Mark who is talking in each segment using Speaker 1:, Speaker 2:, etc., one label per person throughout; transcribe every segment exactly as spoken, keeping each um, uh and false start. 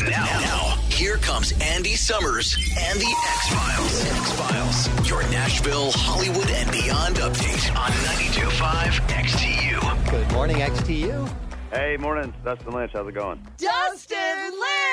Speaker 1: Now, now, here comes Andy Summers and the X-Files. X-Files, your Nashville, Hollywood, and beyond update on ninety-two point five X T U.
Speaker 2: Good morning, X T U.
Speaker 3: Hey, morning, Dustin Lynch. How's it going?
Speaker 4: Dustin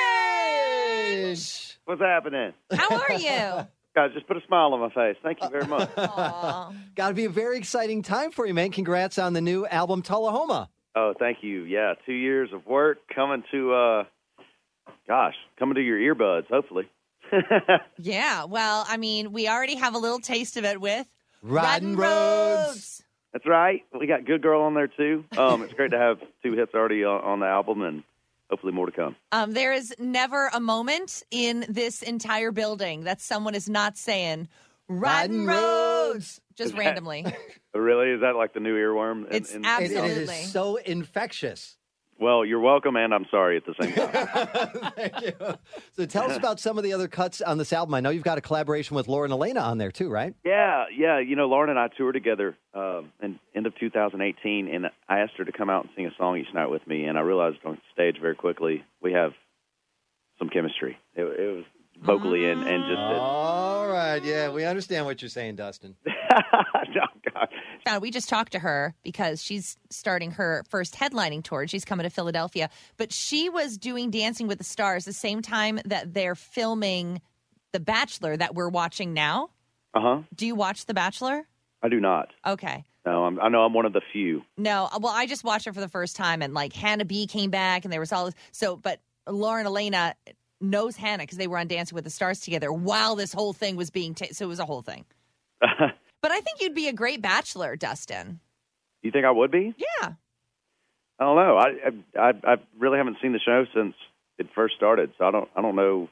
Speaker 4: Lynch!
Speaker 3: What's happening?
Speaker 4: How are you?
Speaker 3: Guys, just put a smile on my face. Thank you very much.
Speaker 4: Aw.
Speaker 2: Got to be a very exciting time for you, man. Congrats on the new album, Tullahoma.
Speaker 3: Oh, thank you. Yeah, two years of work coming to, uh, gosh, coming to your earbuds, hopefully.
Speaker 4: Yeah, well, I mean, we already have a little taste of it with
Speaker 2: Riding Roads.
Speaker 3: That's right. We got Good Girl on there, too. Um, it's great to have two hits already on, on the album, and hopefully more to come.
Speaker 4: Um, there is never a moment in this entire building that someone is not saying, Riding Roads, just
Speaker 3: Is that-
Speaker 4: randomly.
Speaker 3: Really? Is that like the new earworm?
Speaker 4: It's
Speaker 2: It,
Speaker 4: Absolutely.
Speaker 2: it is so infectious.
Speaker 3: Well, you're welcome, and I'm sorry at the same time.
Speaker 2: Thank you. So tell us about some of the other cuts on this album. I know you've got a collaboration with Lauren Elena on there, too, right?
Speaker 3: Yeah, yeah. You know, Lauren and I toured together um, in end of two thousand eighteen, and I asked her to come out and sing a song each night with me, and I realized on stage very quickly we have some chemistry. It, it was vocally and, and just...
Speaker 2: All right. Yeah, we understand what you're saying, Dustin.
Speaker 3: no, God.
Speaker 4: Uh, we just talked to her because she's starting her first headlining tour. She's coming to Philadelphia. But she was doing Dancing with the Stars the same time that they're filming The Bachelor that we're watching now.
Speaker 3: Uh-huh.
Speaker 4: Do you watch The Bachelor?
Speaker 3: I do not.
Speaker 4: Okay.
Speaker 3: No, I'm, I know I'm one of the few.
Speaker 4: No, well, I just watched it for the first time, and like Hannah B came back, and there was all this. So, but Lauren Elena knows Hannah because they were on Dancing with the Stars together while this whole thing was being ta- so it was a whole thing. But I think you'd be a great bachelor, Dustin.
Speaker 3: You think I would be?
Speaker 4: Yeah.
Speaker 3: I don't know. I, I I I really haven't seen the show since it first started, so I don't I don't know.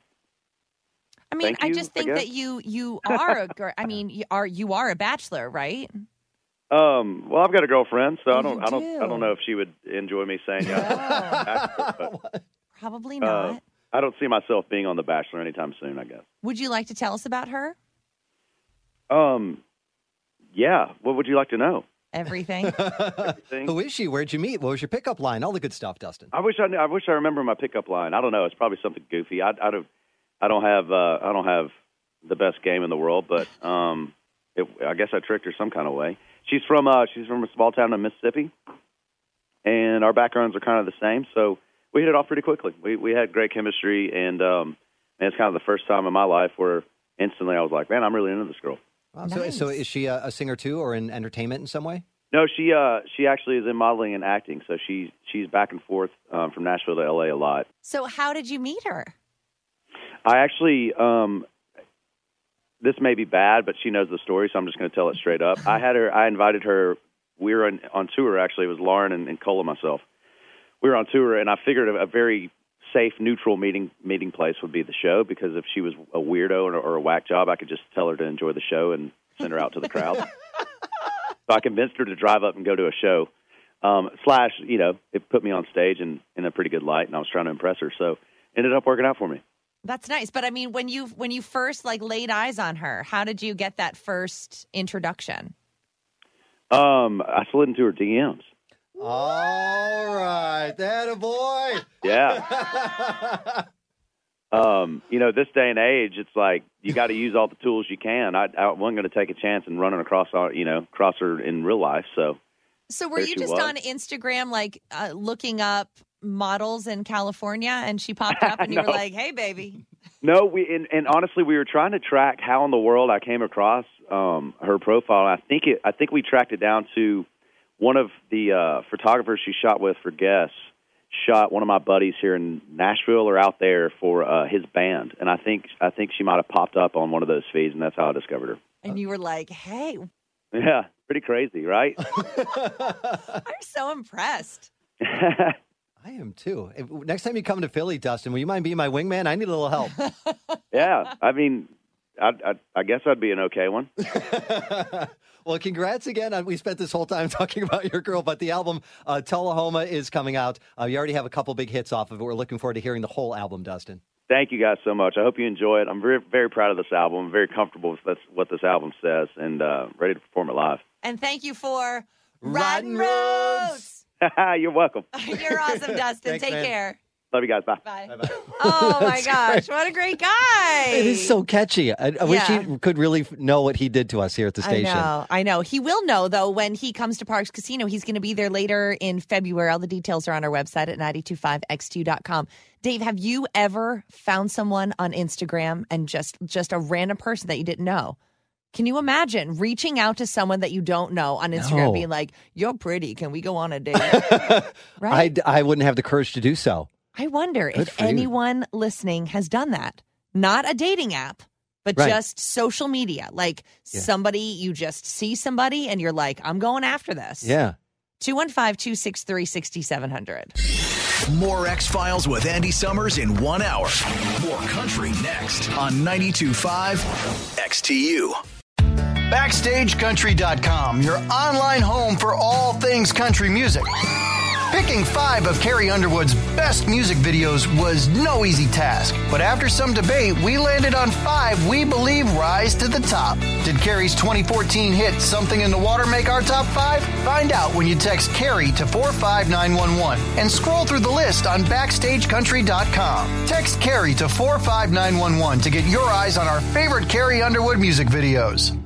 Speaker 4: I mean,
Speaker 3: Thank
Speaker 4: I
Speaker 3: you,
Speaker 4: just
Speaker 3: I
Speaker 4: think
Speaker 3: guess.
Speaker 4: that you you are a gir- I mean, you are you are a bachelor, right?
Speaker 3: Um. Well, I've got a girlfriend, so
Speaker 4: Oh,
Speaker 3: I don't
Speaker 4: you
Speaker 3: I don't
Speaker 4: do?
Speaker 3: I don't know if she would enjoy me saying yeah. but,
Speaker 4: Probably
Speaker 3: uh,
Speaker 4: not.
Speaker 3: I don't see myself being on The Bachelor anytime soon, I guess.
Speaker 4: Would you like to tell us about her?
Speaker 3: Um. Yeah. What would you like to know?
Speaker 4: Everything.
Speaker 3: Everything?
Speaker 2: Who is she? Where'd you meet? What was your pickup line? All the good stuff, Dustin.
Speaker 3: I wish I knew, I wish I remember my pickup line. I don't know. It's probably something goofy. I, I don't I don't have uh, I don't have the best game in the world, but um, it, I guess I tricked her some kind of way. She's from uh, she's from a small town in Mississippi, and our backgrounds are kind of the same, so we hit it off pretty quickly. We we had great chemistry, and um, and it's kind of the first time in my life where instantly I was like, man, I'm really into this girl.
Speaker 2: Wow. So,
Speaker 4: Nice.
Speaker 2: so is she a, a singer, too, or in entertainment in some way?
Speaker 3: No, she uh, she actually is in modeling and acting, so she she's back and forth um, from Nashville to L A a lot.
Speaker 4: So how did you meet her?
Speaker 3: I actually, um, this may be bad, but she knows the story, so I'm just going to tell it straight up. I had her, I invited her. We were on, on tour, actually. It was Lauren and, and Cole and myself. We were on tour, and I figured a, a very safe, neutral meeting meeting place would be the show, because if she was a weirdo or, or a whack job, I could just tell her to enjoy the show and send her out to the crowd. So I convinced her to drive up and go to a show. Um, slash, you know, it put me on stage in, in a pretty good light, and I was trying to impress her. So it ended up working out for me.
Speaker 4: That's nice. But I mean, when you when you first like laid eyes on her, how did you get that first introduction?
Speaker 3: Um, I slid into her D Ms.
Speaker 2: All right. That a boy.
Speaker 3: Yeah. Um, you know, this day and age, it's like you got to use all the tools you can. I, I wasn't going to take a chance and running across, our, you know, cross her in real life. So,
Speaker 4: So were
Speaker 3: There
Speaker 4: you
Speaker 3: she
Speaker 4: just
Speaker 3: was.
Speaker 4: on Instagram, like uh, looking up models in California, and she popped up, and you were
Speaker 3: No.
Speaker 4: like, "Hey, baby."
Speaker 3: no, we and, and honestly, we were trying to track how in the world I came across um, her profile. I think it. I think we tracked it down to one of the uh, photographers she shot with for Guess. Shot one of my buddies here in Nashville or out there for uh, his band, and I think I think she might have popped up on one of those feeds, and that's how I discovered her.
Speaker 4: And you were like, "Hey,
Speaker 3: Yeah, pretty crazy, right?
Speaker 4: I'm so impressed."
Speaker 2: I am, too. If, next time you come to Philly, Dustin, will you mind being my wingman? I need a little help.
Speaker 3: Yeah, I mean, I, I, I guess I'd be an okay one.
Speaker 2: Well, congrats again. Uh, We spent this whole time talking about your girl, but the album uh, Tullahoma is coming out. Uh, you already have a couple big hits off of it. We're looking forward to hearing the whole album, Dustin.
Speaker 3: Thank you guys so much. I hope you enjoy it. I'm very, very proud of this album. I'm very comfortable with this, what this album says, and uh, ready to perform it live.
Speaker 4: And thank you for
Speaker 2: Riding
Speaker 4: Riding Roads.
Speaker 3: You're welcome.
Speaker 4: You're awesome, Dustin.
Speaker 2: Thanks,
Speaker 4: Take
Speaker 2: man.
Speaker 4: care.
Speaker 3: Love you guys. Bye.
Speaker 4: Bye. Oh, my gosh. What a great guy.
Speaker 2: It is so catchy. I, I wish
Speaker 4: Yeah.
Speaker 2: he could really f- know what he did to us here at the station.
Speaker 4: I know. I know. He will know, though, when he comes to Parks Casino. He's going to be there later in February. All the details are on our website at nine two five X two dot com. Dave, have you ever found someone on Instagram and just just a random person that you didn't know? Can you imagine reaching out to someone that you don't know on Instagram,
Speaker 2: No.
Speaker 4: being like, "You're pretty. Can we go on a date?"
Speaker 2: I,
Speaker 4: Right?
Speaker 2: I wouldn't have the courage to do so.
Speaker 4: I wonder
Speaker 2: Good
Speaker 4: if
Speaker 2: for you.
Speaker 4: anyone listening has done that. Not a dating app, but
Speaker 2: Right.
Speaker 4: just social media. Like
Speaker 2: Yeah.
Speaker 4: somebody, you just see somebody and you're like, I'm going after this.
Speaker 2: Yeah.
Speaker 4: two one five, two six three, six seven zero zero.
Speaker 1: More X-Files with Andy Summers in one hour. More country next on ninety-two point five X T U.
Speaker 5: Backstage Country dot com, your online home for all things country music. Picking five of Carrie Underwood's best music videos was no easy task, but after some debate, we landed on five we believe rise to the top. Did Carrie's twenty fourteen hit Something in the Water make our top five? Find out when you text Carrie to four five nine one one and scroll through the list on Backstage Country dot com. Text Carrie to four five nine one one to get your eyes on our favorite Carrie Underwood music videos.